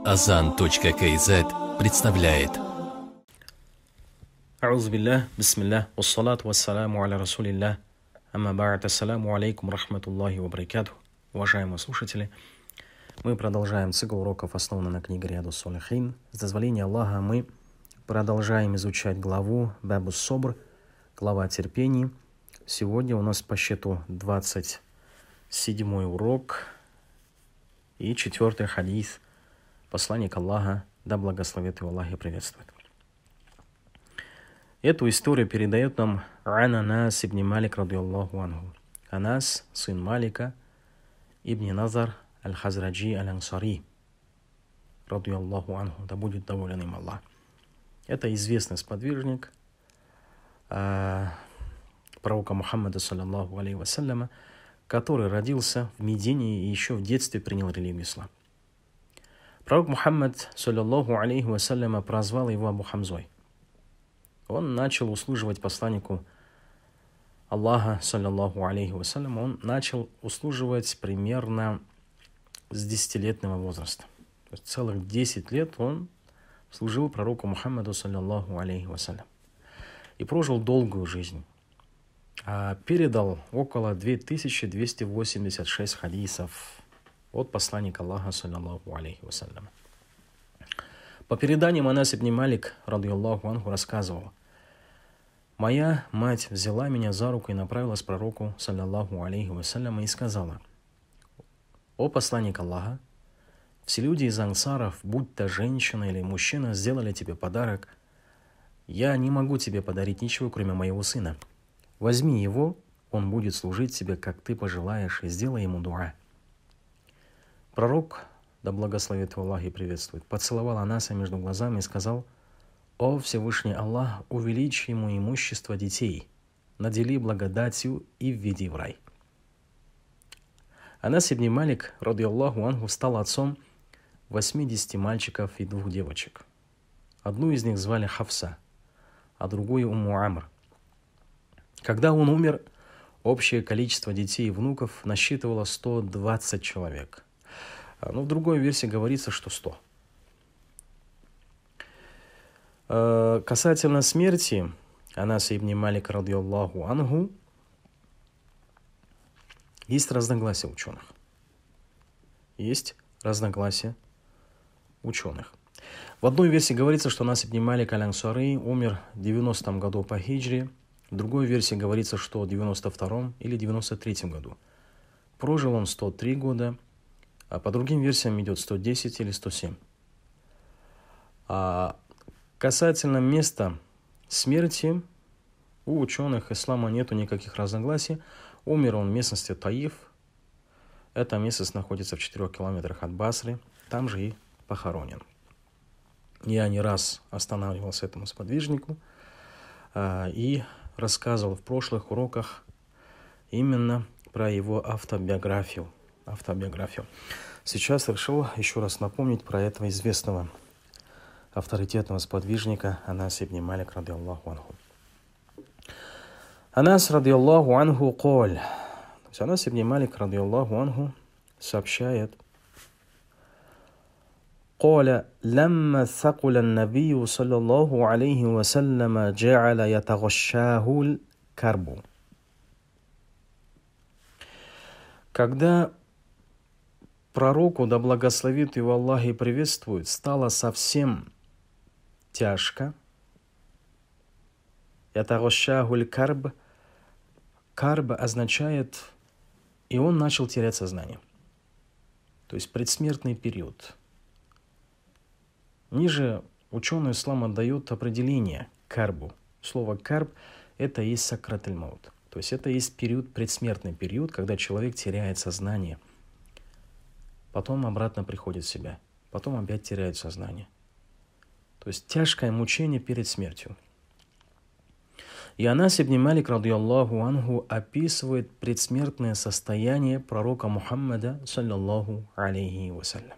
Azan.kz представляет. Аузу биллах, бисмиллах, вассалату вассаламу аля расулиллах, амма ба'д, ассаламу алейкум рахматуллахи ва баракатух. Уважаемые слушатели, мы продолжаем цикл уроков, основанный на книге Риядус Солихин. С дозволения Аллаха мы продолжаем изучать главу Бабус Собр, глава терпений. Сегодня у нас по счету 27-й урок и 4-й хадис. Посланник Аллаха, да благословит его Аллах и приветствует. Эту историю передает нам Анас ибн Малик, радиаллаху анху. Анас, сын Малика, ибн Назар аль-Хазраджи аль-Ансари, радиаллаху анху, да будет доволен им Аллах. Это известный сподвижник пророка Мухаммада, саллаллаху алейхи вассаляма, который родился в Медине и еще в детстве принял религию ислам. Пророк Мухаммад, саллаллаху алейхи вассаляма, прозвал его Абу Хамзой. Он начал услуживать посланнику Аллаха, саллаллаху алейхи вассалям, он начал услуживать примерно с 10-летнего возраста. То есть целых 10 лет он служил пророку Мухаммаду, саллаллаху алейхи вассалям. И прожил долгую жизнь. Передал около 2286 хадисов от посланника Аллаха, саллаллаху алейхи вассалям. По переданиям Анас ибн Малик, радиаллаху анху, рассказывал: «Моя мать взяла меня за руку и направилась к пророку, саллаллаху алейхи вассалям, и сказала: „О посланник Аллаха, все люди из ансаров, будь то женщина или мужчина, сделали тебе подарок. Я не могу тебе подарить ничего, кроме моего сына. Возьми его, он будет служить тебе, как ты пожелаешь, и сделай ему дуа“. Пророк, да благословит его Аллах и приветствует, поцеловал Анаса между глазами и сказал: «О Всевышний Аллах, увеличь ему имущество детей, надели благодатью и введи в рай». Анас ибн Малик, радиаллаху анху, стал отцом 80 мальчиков и 2 девочек. Одну из них звали Хафса, а другую Умму Амр. Когда он умер, общее количество детей и внуков насчитывало 120 человек. Но в другой версии говорится, что 100. Касательно смерти Анаса ибн Малика, радиаллаху анху, есть разногласия ученых. В одной версии говорится, что Анас ибн Малик аль-Ансари умер в 90-м году по хиджре. В другой версии говорится, что в 92-м или 93-м году. Прожил он 103 года, а по другим версиям идет 110 или 107. Касательно места смерти, у ученых ислама нету никаких разногласий. Умер он в местности Таиф. Эта местность находится в 4 километрах от Басры. Там же и похоронен. Я не раз останавливался этому сподвижнику и рассказывал в прошлых уроках именно про его автобиографию. Сейчас решил еще раз напомнить про этого известного авторитетного сподвижника Анас ибн Малик, радиаллаху анху. Анас, радиаллаху анху, коль. Анас ибн Малик, радиаллаху анху, сообщает: «Коля, лямма сакуля набию, саллаллаху алейхи вассаляма, джа'аля ятагашшахуль карбу». Когда пророку, да благословит его Аллах и приветствует, стало совсем тяжко. Ятагашшахуль карб. Карб означает, и он начал терять сознание. То есть предсмертный период. Ниже ученые ислама дают определение карбу. Слово карб – это и есть сакрат аль-маут. То есть это есть период, предсмертный период, когда человек теряет сознание. Потом обратно приходит в себя. Потом опять теряет сознание. То есть тяжкое мучение перед смертью. И Анас ибн Малик, радиаллаху анху, описывает предсмертное состояние пророка Мухаммада, саллаллаху алейхи вассалям.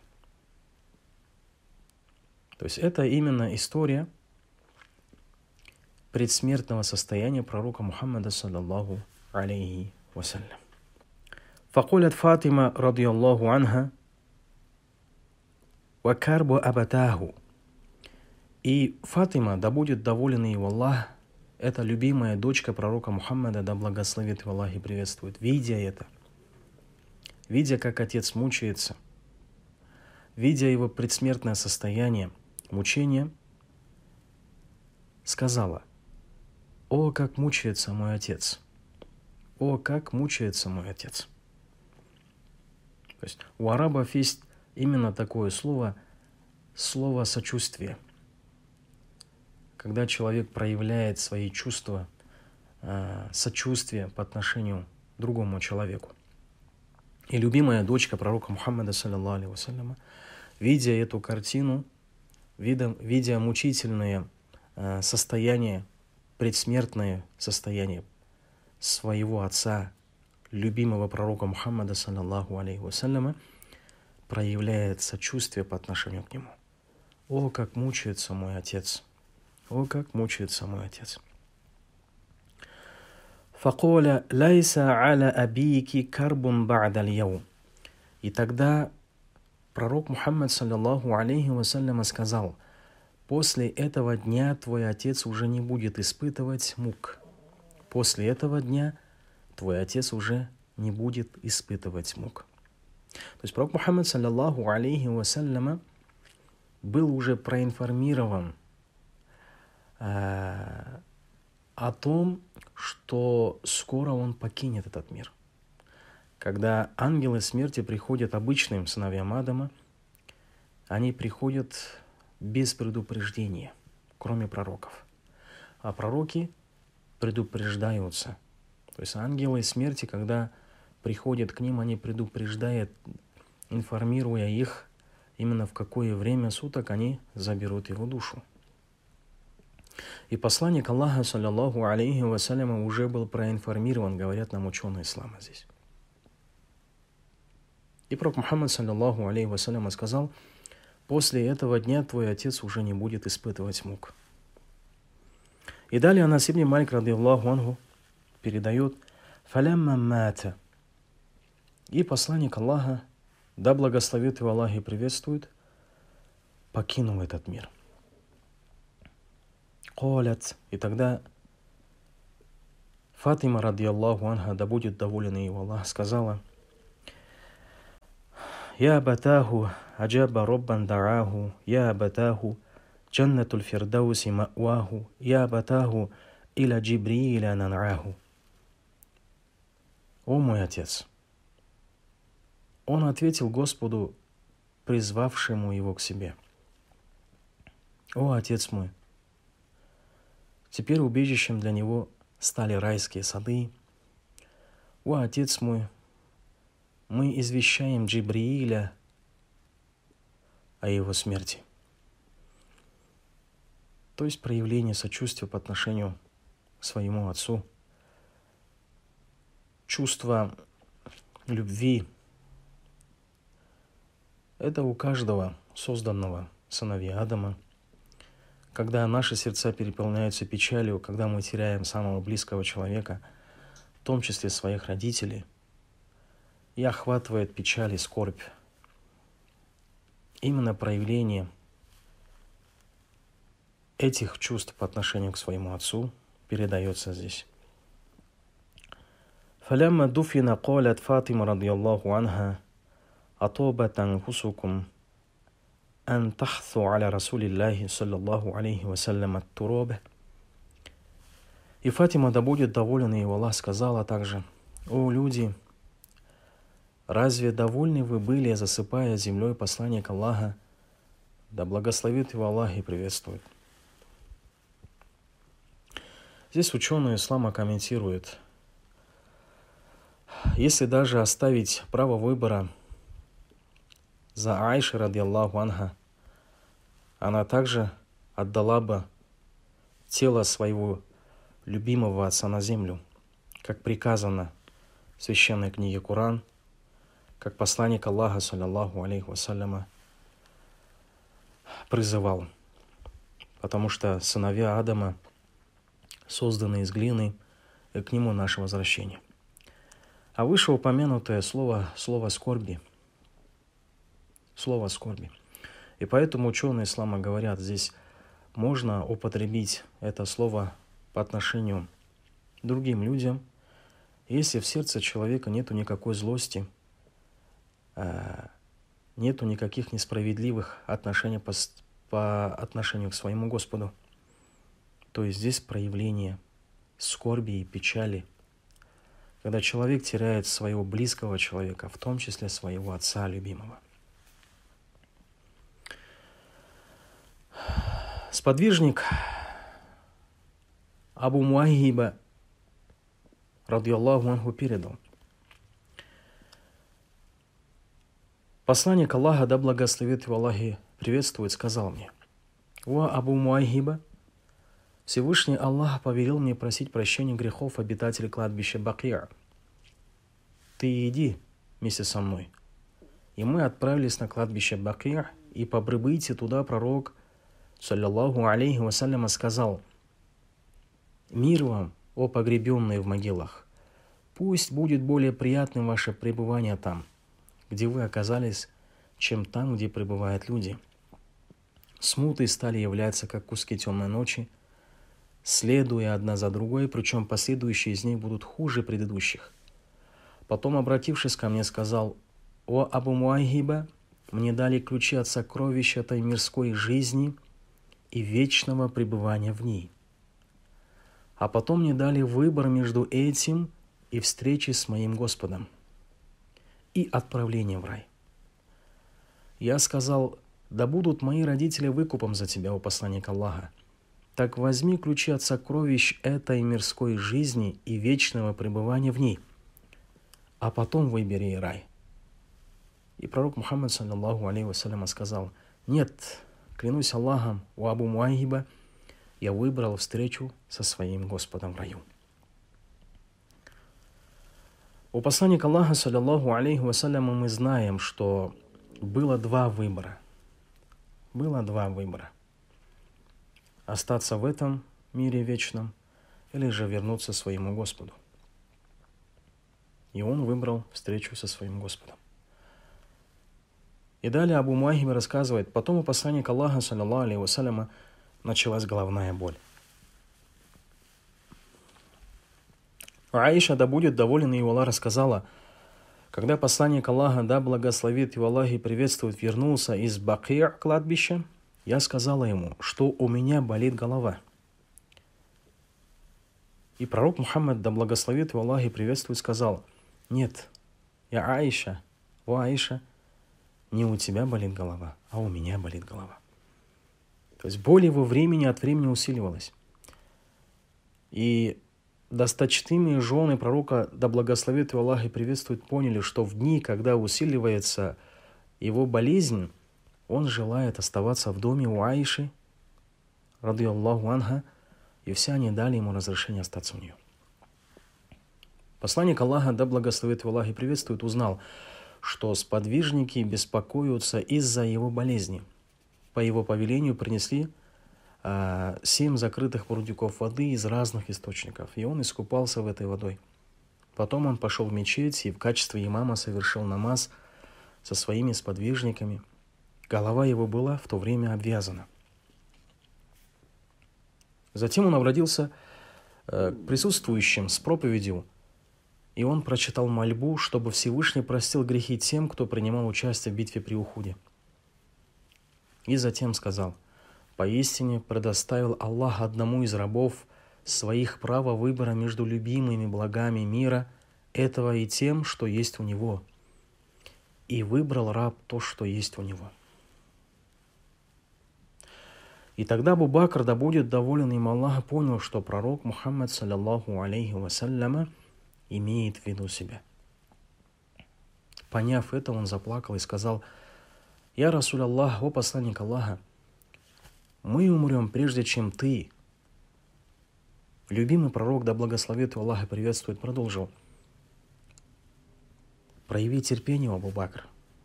То есть это именно история предсмертного состояния пророка Мухаммада, саллаллаху алейхи вассалям. فقالت فاطمة رضي الله عنها: ва карбу абатаху. И Фатима, да будет доволен его Аллах, это любимая дочка пророка Мухаммада, да благословит его Аллах и приветствует, видя это, видя, как отец мучается, видя его предсмертное состояние, мучение, сказала: «О, как мучается мой отец! О, как мучается мой отец!» То есть у арабов есть именно такое слово сочувствие. Когда человек проявляет свои чувства, сочувствия по отношению к другому человеку. И любимая дочка пророка Мухаммада, саллаллаху алейхи вассаляма, видя эту картину, видя мучительное состояние, предсмертное состояние своего отца, любимого пророка Мухаммада, саллаллаху алейхи вассаляма, проявляет сочувствие по отношению к нему. «О, как мучается мой отец! О, как мучается мой отец!» «Факоля лайса аля абийки карбун ба'даль яум». И тогда пророк Мухаммад, саллаллаху алейхи вассаляма, сказал: «После этого дня твой отец уже не будет испытывать мук». После этого дня твой отец уже не будет испытывать мук. То есть пророк Мухаммад, саллаллаху алейхи вассаляма, был уже проинформирован о том, что скоро он покинет этот мир. Когда ангелы смерти приходят обычным сыновьям Адама, они приходят без предупреждения, кроме пророков. А пророки предупреждаются. То есть ангелы смерти, когда приходят к ним, они предупреждают, информируя их, именно в какое время суток они заберут его душу. И посланник Аллаха, саллаллаху алейхи вассаляма, уже был проинформирован, говорят нам ученые ислама здесь. И пророк Мухаммад, саллаллаху алейхи вассаляма, сказал: «После этого дня твой отец уже не будет испытывать мук». И далее Анас ибн Малик, радийаллаху анху, передает: «Фалямма мата». И посланник Аллаха, да благословит его Аллах и приветствует, покинул этот мир. «Колят». И тогда Фатима, радийаллаху анха, да будет доволен его Аллах, сказала: «Я абатаху аджаба роббан дараху, я абатаху джаннатуль фирдауси ма'ваху, я абатаху иля джибрииля нанраху». «О мой отец!» Он ответил Господу, призвавшему его к себе: «О, отец мой!» Теперь убежищем для него стали райские сады. «О, отец мой!» Мы извещаем Джибрииля о его смерти. То есть проявление сочувствия по отношению к своему отцу, чувство любви. Это у каждого созданного сыновья Адама. Когда наши сердца переполняются печалью, когда мы теряем самого близкого человека, в том числе своих родителей, и охватывает печаль и скорбь. Именно проявление этих чувств по отношению к своему отцу передается здесь. «Фалямма дуфина калят Фатима, радийаллаху анха, атобат анфусукум ан тахсу аля расулиллахи, саллаллаху алейхи вассалям, ат-тураб». И Фатима, да будет доволен его Аллах, сказала также: «О люди, разве довольны вы были, засыпая землей посланника Аллаха, да благословит его Аллах и приветствует?» Здесь ученые ислама комментируют: если даже оставить право выбора за Айшей, радийаллаху анха, она также отдала бы тело своего любимого отца на землю, как приказано в священной книге Коран, как посланник Аллаха, саллаллаху алейхи вассаляма, призывал. Потому что сыновья Адама созданы из глины, и к нему наше возвращение. А вышеупомянутое слово скорби. Слово скорби. И поэтому ученые ислама говорят, здесь можно употребить это слово по отношению к другим людям, если в сердце человека нету никакой злости, нету никаких несправедливых отношений по отношению к своему Господу. То есть здесь проявление скорби и печали, когда человек теряет своего близкого человека, в том числе своего отца любимого. Сподвижник Абу Муайхиба, радийаллаху анху, передал: посланник Аллаха, да благословит его Аллах и приветствует, сказал мне: «О Абу Муайхиба, Всевышний Аллах повелел мне просить прощения грехов обитателей кладбища Бакия. Ты иди вместе со мной». И мы отправились на кладбище Бакия, и по прибытии туда пророк, саллаллаху алейхи вассаляма, сказал: «Мир вам, о погребенные в могилах! Пусть будет более приятным ваше пребывание там, где вы оказались, чем там, где пребывают люди. Смуты стали являться, как куски темной ночи, следуя одна за другой, причем последующие из них будут хуже предыдущих». Потом, обратившись ко мне, сказал: «О Абу Муайхиба, мне дали ключи от сокровищ этой мирской жизни и вечного пребывания в ней. А потом мне дали выбор между этим и встречей с моим Господом и отправлением в рай. Я сказал: да будут мои родители выкупом за тебя, о посланник Аллаха. Так возьми ключи от сокровищ этой мирской жизни и вечного пребывания в ней, а потом выбери рай». И пророк Мухаммад, саллаллаху алейхи вассалям, сказал: «Нет, клянусь Аллахом, у Абу Муайхиба, я выбрал встречу со своим Господом в раю». У посланника Аллаха, саллаллаху алейхи вассалям, мы знаем, что было два выбора. Остаться в этом мире вечном или же вернуться к своему Господу. И он выбрал встречу со своим Господом. И далее Абу Муайхиб рассказывает: потом у посланника Аллаха, саллаллаху алейхи вассаляма, началась головная боль. Аиша, да будет доволен его Аллах, рассказала: когда посланник Аллаха, да благословит его Аллах и приветствует, вернулся из Бакия кладбища, я сказала ему, что у меня болит голова. И пророк Мухаммад, да благословит его Аллах и приветствует, сказал: нет, я Аиша, о Аиша, не у тебя болит голова, а у меня болит голова. То есть боль его времени от времени усиливалась. И досточтимые жены пророка, да благословит его Аллах и приветствует, поняли, что в дни, когда усиливается его болезнь, он желает оставаться в доме у Аиши, радийаллаху анха, и все они дали ему разрешение остаться у нее. Посланник Аллаха, да благословит его Аллах и приветствует, узнал, что сподвижники беспокоятся из-за его болезни. По его повелению принесли 7 закрытых прудиков воды из разных источников, и он искупался в этой водой. Потом он пошел в мечеть и в качестве имама совершил намаз со своими сподвижниками. Голова его была в то время обвязана. Затем он обратился к присутствующим с проповедью, и он прочитал мольбу, чтобы Всевышний простил грехи тем, кто принимал участие в битве при Ухуде. И затем сказал: поистине предоставил Аллах одному из рабов своих право выбора между любимыми благами мира, этого и тем, что есть у него. И выбрал раб то, что есть у него. И тогда Абу Бакр, да будет доволен им Аллах, понял, что пророк Мухаммад, саллаллаху алейхи вассаляма, имеет в виду себя. Поняв это, он заплакал и сказал: «Я Расуль Аллах, о посланник Аллаха, мы умрем, прежде чем ты». Любимый пророк, да благословит его Аллах и приветствует, продолжил: «Прояви терпение, Абу Бакр.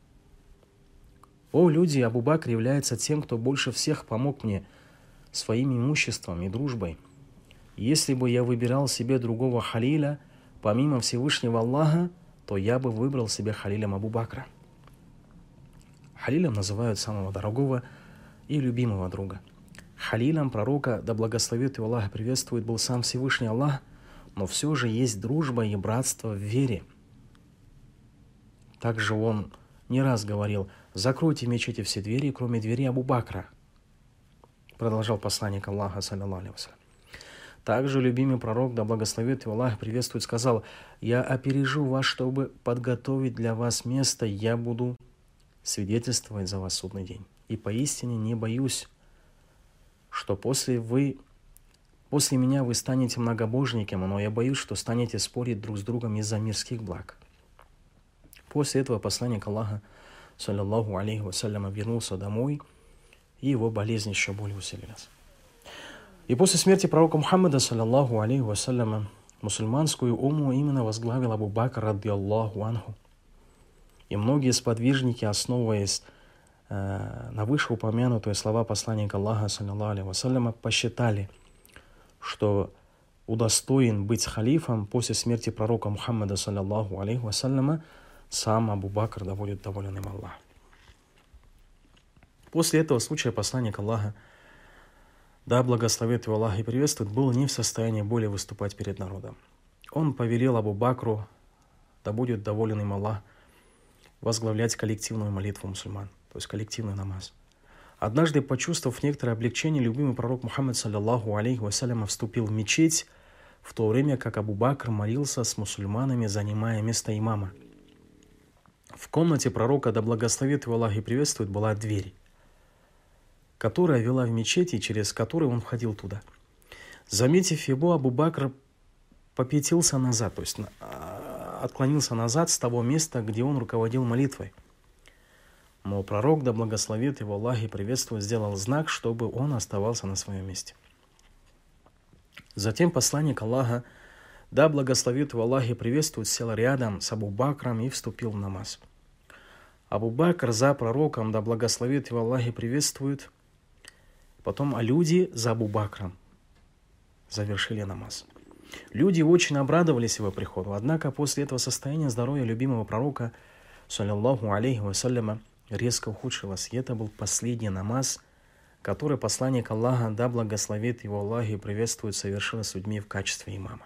О люди, Абу Бакр является тем, кто больше всех помог мне своим имуществом и дружбой. Если бы я выбирал себе другого халиля, помимо Всевышнего Аллаха, то я бы выбрал себе халилем Абу Бакра». Халилем называют самого дорогого и любимого друга. Халилем пророка, да благословит его Аллах и приветствует, был сам Всевышний Аллах, но все же есть дружба и братство в вере. Также он не раз говорил: «Закройте мечети все двери, кроме двери Абу Бакра», продолжал посланник Аллаха, саллаллаху алейхи ва саллям. Также любимый пророк, да благословит его Аллах, приветствует, сказал: «Я опережу вас, чтобы подготовить для вас место, я буду свидетельствовать за вас судный день. И поистине не боюсь, что после меня вы станете многобожниками, но я боюсь, что станете спорить друг с другом из-за мирских благ». После этого посланник Аллаха, саллаллаху алейхи вассалям, вернулся домой, и его болезнь еще более усилилась. И после смерти пророка Мухаммада, саллаллаху алейхи вассаляма, мусульманскую умму именно возглавил Абу Бакр, раддиаллаху анху. И многие сподвижники, основываясь на вышеупомянутые слова посланника Аллаха, саллаллаху алейхи вассаляма, посчитали, что удостоен быть халифом после смерти пророка Мухаммада, саллаллаху алейхи вассаляма, сам Абу Бакр, да будет доволен им Аллах. После этого случая посланник Аллаха, да благословит его Аллах и приветствует, был не в состоянии более выступать перед народом. Он повелел Абу Бакру, да будет доволен им Аллах, возглавлять коллективную молитву мусульман, то есть коллективный намаз. Однажды, почувствовав некоторое облегчение, любимый пророк Мухаммад, саллаллаху алейхи вассалям, вступил в мечеть, в то время как Абу Бакр молился с мусульманами, занимая место имама. В комнате пророка, да благословит его Аллах и приветствует, была дверь, которая вела в мечеть и через которую он входил туда. Заметив его, Абу Бакр попятился назад, то есть отклонился назад с того места, где он руководил молитвой. Но пророк, да благословит его Аллах и приветствует, сделал знак, чтобы он оставался на своем месте. Затем посланник Аллаха, да благословит его Аллах и приветствует, сел рядом с Абу Бакром и вступил в намаз. Абу Бакр за пророком, да благословит его Аллах и приветствует, потом люди за Абу Бакром завершили намаз. Люди очень обрадовались его приходу, однако после этого состояние здоровья любимого пророка, саллаллаху алейхи вассаляма, резко ухудшилось. И это был последний намаз, который посланник Аллаха, да благословит его Аллах и приветствует, совершил с людьми в качестве имама.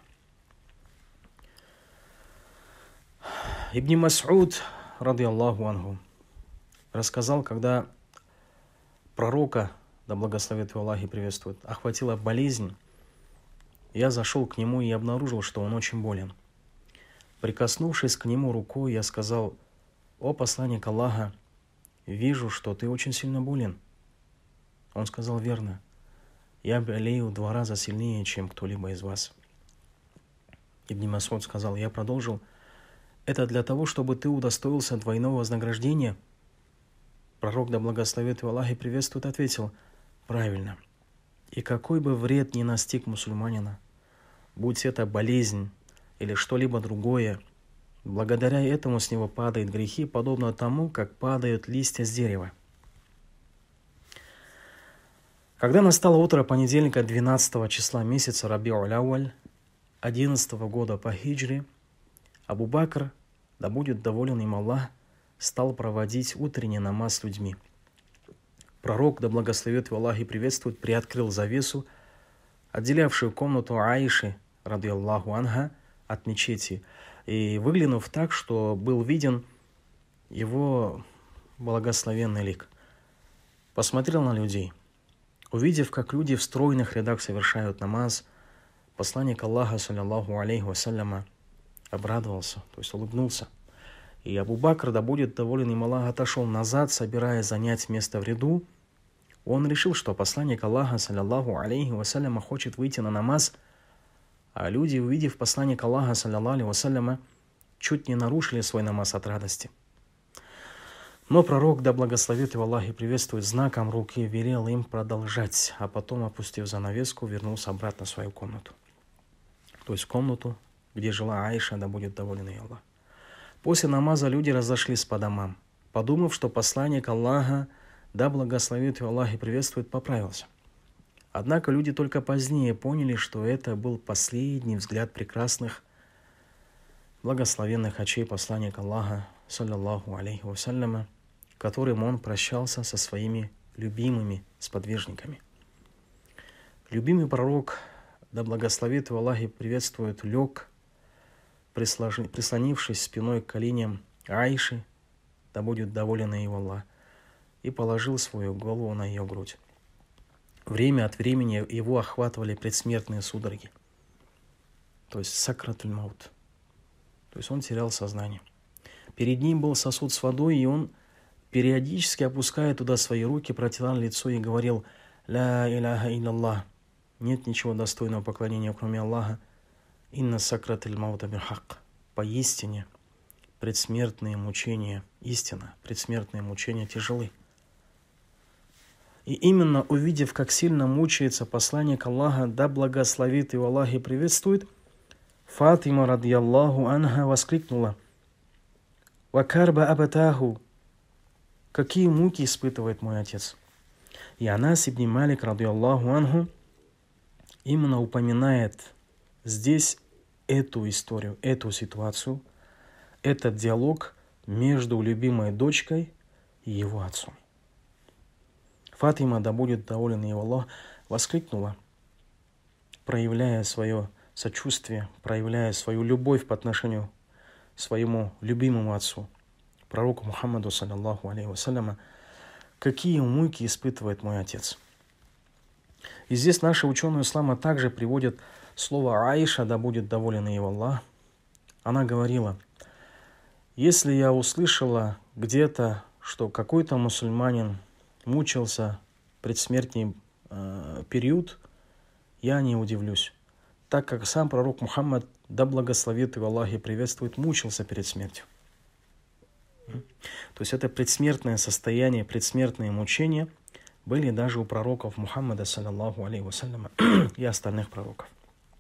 Ибн Мас'уд, радиаллаху анху, рассказал, когда пророка, да благословит его Аллах и приветствует, охватила болезнь, я зашел к нему и обнаружил, что он очень болен. Прикоснувшись к нему рукой, я сказал: «О посланник Аллаха, вижу, что ты очень сильно болен». Он сказал: «Верно, я болею 2 раза сильнее, чем кто-либо из вас». Ибн Мас'уд сказал, я продолжил: «Это для того, чтобы ты удостоился двойного вознаграждения?» Пророк, да благословит его Аллах и приветствует, ответил: «Правильно. И какой бы вред ни настиг мусульманина, будь это болезнь или что-либо другое, благодаря этому с него падают грехи, подобно тому, как падают листья с дерева». Когда настало утро понедельника 12 числа месяца Раби'уль-Ауаль 11 года по хиджре, Абу Бакр, да будет доволен им Аллах, стал проводить утренний намаз с людьми. Пророк, да благословит его Аллах и приветствует, приоткрыл завесу, отделявшую комнату Аиши, радиаллаху анха, от мечети, и выглянув так, что был виден его благословенный лик, посмотрел на людей. Увидев, как люди в стройных рядах совершают намаз, посланник Аллаха, саллаллаху алейхи вассаляма, обрадовался, то есть улыбнулся. И Абу Бакр, да будет доволен им Аллах, отошел назад, собираясь занять место в ряду. Он решил, что посланник Аллаха, саллаллаху алейхи вассаляма, хочет выйти на намаз, а люди, увидев посланника Аллаха, саллаллаху алейхи вассаляма, чуть не нарушили свой намаз от радости. Но пророк, да благословит его Аллах и приветствует, знаком руки велел им продолжать, а потом, опустив занавеску, вернулся обратно в свою комнату. То есть в комнату, где жила Аиша, да будет доволен ей Аллах. После намаза люди разошлись по домам, подумав, что посланник Аллаха, да благословит его Аллах и приветствует, поправился. Однако люди только позднее поняли, что это был последний взгляд прекрасных, благословенных очей посланника Аллаха, саллаллаху алейхи вассаляма, которым он прощался со своими любимыми сподвижниками. Любимый пророк, да благословит его Аллах и приветствует, лег, прислонившись спиной к коленям Аиши, да будет доволен его Аллах, и положил свою голову на ее грудь. Время от времени его охватывали предсмертные судороги, то есть сакратуль маут, то есть он терял сознание. Перед ним был сосуд с водой, и он, периодически опуская туда свои руки, протирал лицо и говорил: «Ля иляха илlallah», нет ничего достойного поклонения, кроме Аллаха, «Инна сакратуль маута бихак», поистине предсмертные мучения, истина, предсмертные мучения тяжелы. И именно увидев, как сильно мучается посланник Аллаха, да благословит его Аллах и приветствует, Фатима радiyallahu анха воскликнула: «Вакарба абатаху», какие муки испытывает мой отец. И Анас ибн Малик радiyallahu анху именно упоминает здесь эту историю, эту ситуацию, этот диалог между любимой дочкой и его отцом. Фатима, да будет доволен его Аллах, воскликнула, проявляя свое сочувствие, проявляя свою любовь по отношению к своему любимому отцу, пророку Мухаммаду, саллаллаху алейхи вассаляма: какие муки испытывает мой отец. И здесь наши ученые ислама также приводят слово Аиша, да будет доволен его Аллах. Она говорила: если я услышала где-то, что какой-то мусульманин мучился предсмертный период, я не удивлюсь, так как сам пророк Мухаммад, да благословит его Аллах и приветствует, мучился перед смертью. То есть это предсмертное состояние, предсмертные мучения были даже у пророков Мухаммада, саллаллаху алейхи вассаляма, и остальных пророков.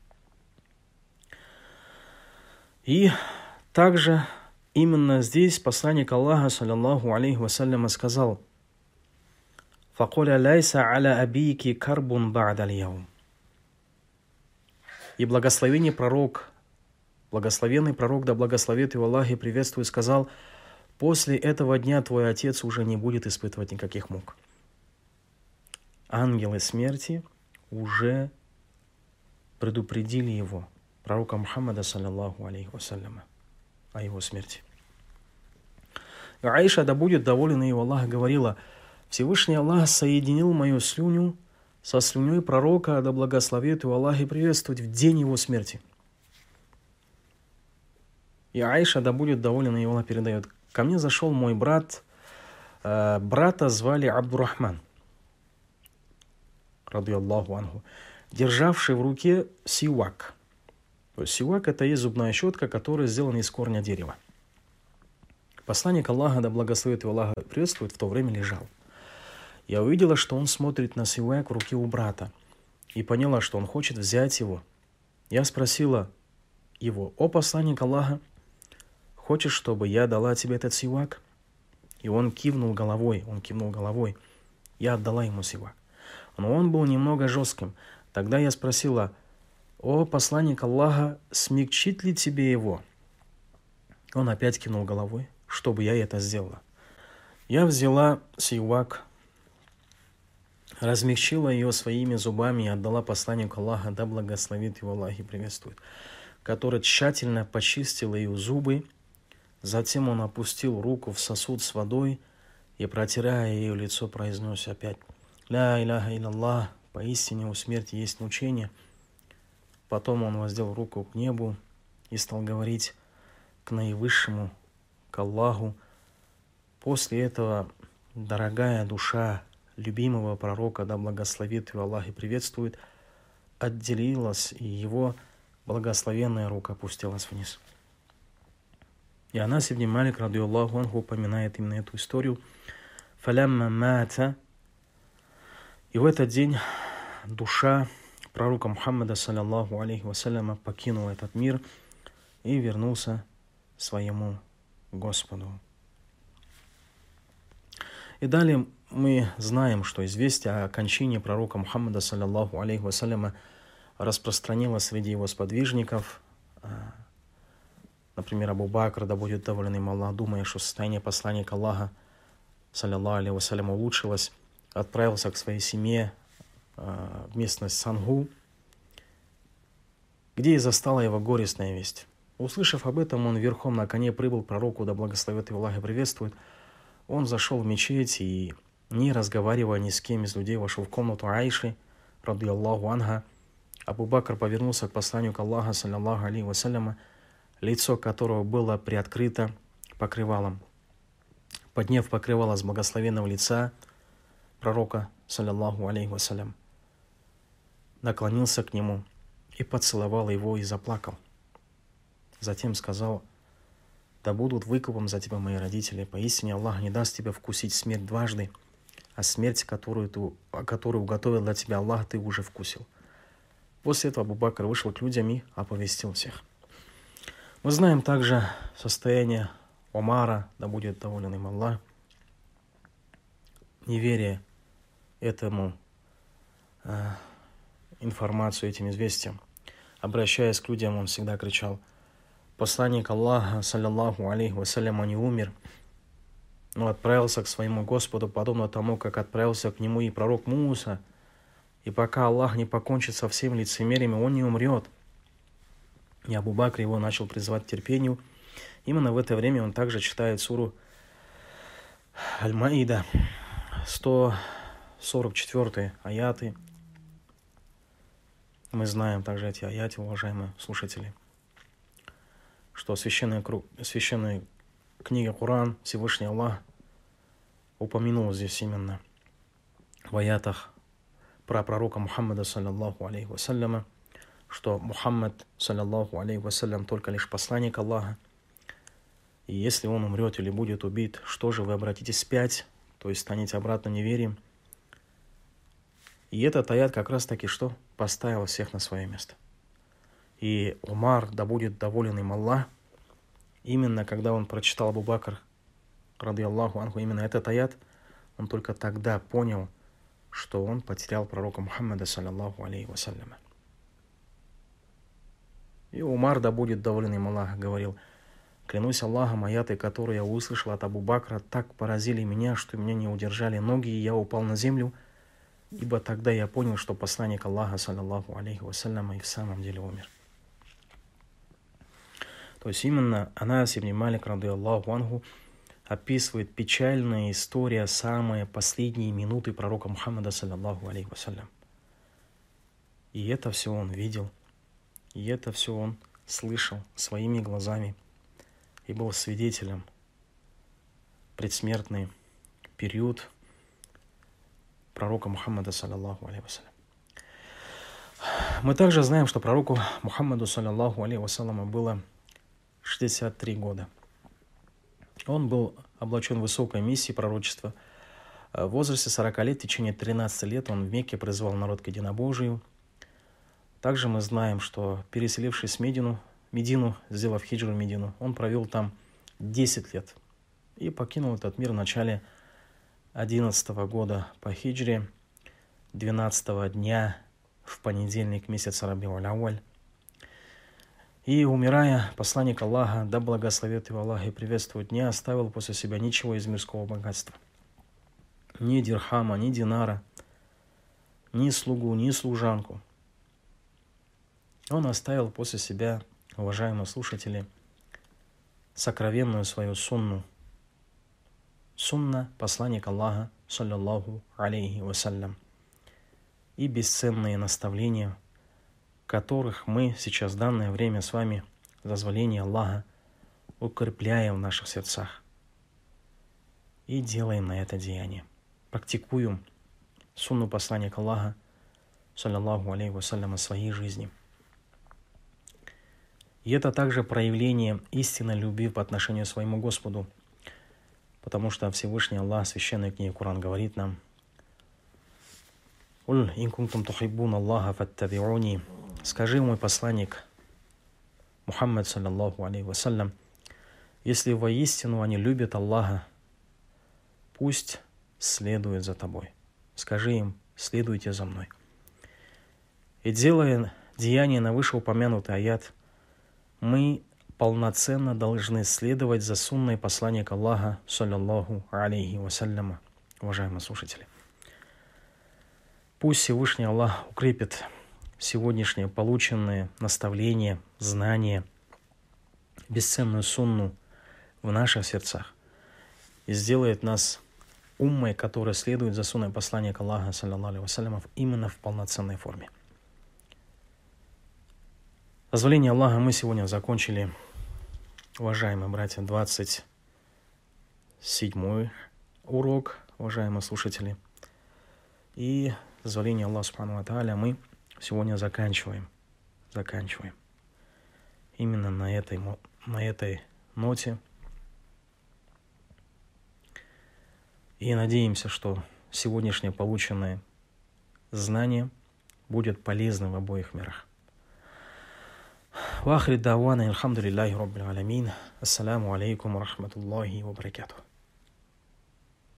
И также именно здесь посланник Аллаха, саллаллаху алейхи вассаляма, сказал: «Факуля ляйса аля абийки карбун ба'даль яум». И благословенный пророк, да благословит его Аллах и приветствует, сказал: после этого дня твой отец уже не будет испытывать никаких мук. Ангелы смерти уже предупредили его, пророка Мухаммада, саллаллаху алейхи вассаляма, о его смерти. И Аиша, да будет доволен его Аллах, говорила: Всевышний Аллах соединил мою слюню со слюней пророка, да благословит его Аллах и приветствует, в день его смерти. И Аиша, да будет доволен его Аллах, передает: ко мне зашел мой брат, брата звали Абдурахман, радiyallahu анху, державший в руке сивак. То есть сивак — это есть зубная щетка, которая сделана из корня дерева. Посланник Аллаха, да благословит его Аллах, приветствует, в то время лежал. Я увидела, что он смотрит на сивак в руке у брата, и поняла, что он хочет взять его. Я спросила его: «О посланник Аллаха, хочешь, чтобы я дала тебе этот сивак?» И он кивнул головой. Я отдала ему сивак. Но он был немного жестким. Тогда я спросила: «О посланник Аллаха, смягчит ли тебе его?» Он опять кивнул головой, чтобы я это сделала. Я взяла сивак, размягчила ее своими зубами и отдала посланнику Аллаха, да благословит его Аллах и приветствует, который тщательно почистил ее зубы. Затем он опустил руку в сосуд с водой и, протирая ее лицо, произнес опять: «Ля иляха илlallah», поистине у смерти есть мучение. Потом он воздел руку к небу и стал говорить к наивысшему, к Аллаху. После этого дорогая душа любимого пророка, да благословит его Аллах и приветствует, отделилась, и его благословенная рука опустилась вниз. И Анас ибн Малик радiyallahu анху упоминает именно эту историю. «Фалямма мата», и в этот день душа пророка Мухаммада, саллаллаху алейхи вассаляма, покинула этот мир и вернулся к своему Господу. И далее мы знаем, что известие о кончине пророка Мухаммада, саллаллаху алейхи вассаляма, распространилось среди его сподвижников. Например, Абу Бакр, да будет доволен им Аллах, думая, что состояние посланника Аллаха, саллиллаху алейхи вассалям, улучшилось, отправился к своей семье в местность Сангу, где и застала его горестная весть. Услышав об этом, он верхом на коне прибыл к пророку, да благословит его Аллах и приветствует. Он зашел в мечеть и, не разговаривая ни с кем из людей, вошел в комнату Аиши, ради Аллаху анха. Абу Бакр повернулся к посланнику Аллаха, саллиллаху алейхи вассаляма, лицо которого было приоткрыто покрывалом. Подняв покрывало с благословенного лица пророка, саллиллаху алейхи вассалям, наклонился к нему и поцеловал его и заплакал. Затем сказал: «Да будут выкупом за тебя мои родители. Поистине Аллах не даст тебе вкусить смерть дважды, а смерть, которую уготовил для тебя Аллах, ты уже вкусил». После этого Абу Бакр вышел к людям и оповестил всех. Мы знаем также состояние Омара, да будет доволен им Аллах, неверие этому информацию, этим известиям. Обращаясь к людям, он всегда кричал: «Посланник Аллаха, саллиллаху алейхи вассалям, не умер, но отправился к своему Господу, подобно тому, как отправился к нему и пророк Муса. И пока Аллах не покончит со всеми лицемериями, он не умрет». И Абу Бакр его начал призывать к терпению. Именно в это время он также читает суру Аль-Маида, 144 аяты. Мы знаем также эти аяты, уважаемые слушатели, что священная книга Коран, Всевышний Аллах упомянул здесь именно в аятах про пророка Мухаммада, саллиллаху алейхи вассаляма, что Мухаммад, саллиллаху алейхи вассалям, только лишь посланник Аллаха. И если он умрет или будет убит, что же вы обратитесь вспять, то есть станете обратно неверием? И этот аят как раз таки что? Поставил всех на свое место. И Умар, да будет доволен им Аллах, именно когда он прочитал, Абу Бакр, ради Аллаху анху, именно этот аят, он только тогда понял, что он потерял пророка Мухаммада, саллиллаху алейхи вассалям. И Умар, да будет доволен им Аллах, говорил: «Клянусь Аллахом, аяты, которые я услышал от Абу Бакра, так поразили меня, что меня не удержали ноги, и я упал на землю, ибо тогда я понял, что посланник Аллаха, саллиллаху алейхи вассалям, и в самом деле умер». То есть именно Анас ибн Малик, ради Аллаху анху, описывает печальная история, самые последние минуты пророка Мухаммада, саллиллаху алейхи вассалям. И это все он видел, и это все он слышал своими глазами, и был свидетелем предсмертный период пророка Мухаммада, саллиллаху алейхи вассалям. Мы также знаем, что пророку Мухаммаду, саллиллаху алейхи вассалям, было 63 года. Он был облачен высокой миссией пророчества. В возрасте 40 лет, в течение 13 лет, он в Мекке призвал народ к единобожию. Также мы знаем, что, переселившись в Медину, сделав хиджру в Медину, он провел там 10 лет и покинул этот мир в начале 11 года по хиджре, 12 дня в понедельник месяца Рабиуль-Ауаль. И, умирая, посланник Аллаха, да благословит его Аллах и приветствует, не оставил после себя ничего из мирского богатства. Ни дирхама, ни динара, ни слугу, ни служанку. Он оставил после себя, уважаемые слушатели, сокровенную свою сунну. Сунна посланника Аллаха, саллиллаху алейхи вассалям. И бесценные наставления, которых мы сейчас в данное время с вами, с дозволения Аллаха, укрепляем в наших сердцах. И делаем на это деяние. Практикуем сунну посланника Аллаха, саллиллаху алейхи вассалям, в своей жизни. И это также проявление истинной любви по отношению к своему Господу, потому что Всевышний Аллах в священной книге Коран говорит нам: «Уль ин кунтум тухиббуна Аллаха фаттабиуни». Скажи, мой посланник Мухаммад, саллиллаху алейхи вассалям, если воистину они любят Аллаха, пусть следуют за тобой. Скажи им: следуйте за мной. И делая деяние на вышеупомянутый аят, мы полноценно должны следовать за сунной посланника Аллаха, саллаллаху алейхи вассаляма. Уважаемые слушатели, пусть Всевышний Аллах укрепит сегодняшние полученные наставления, знания, бесценную сунну в наших сердцах и сделает нас уммой, которая следует за сунной посланника Аллаха, саллаллаху алейхи вассаляма, именно в полноценной форме. С дозволения Аллаха мы сегодня закончили, уважаемые братья, 27-й урок, уважаемые слушатели. И с дозволения Аллаха субхану ва тааля мы сегодня заканчиваем. Именно на этой ноте. И надеемся, что сегодняшнее полученное знание будет полезно в обоих мирах. Ва ахри давана алхамдулиллахи раббил алямин. Ассаламу алейкум ва рахматуллахи ва баракатух.